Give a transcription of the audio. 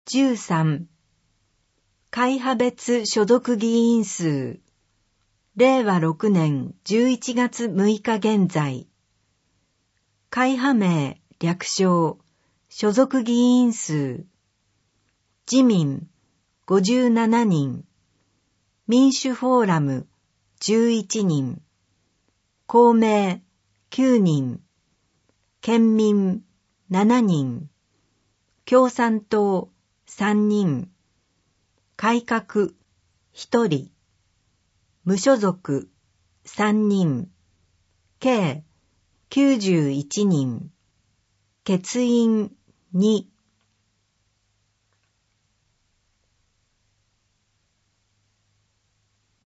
13、会派別所属議員数。令和6年11月6日現在。会派名、略称、所属議員数。自民57人。民主フォーラム11人。公明9人。県民7人。共産党3人。改革1人。無所属3人。計91人。欠員2。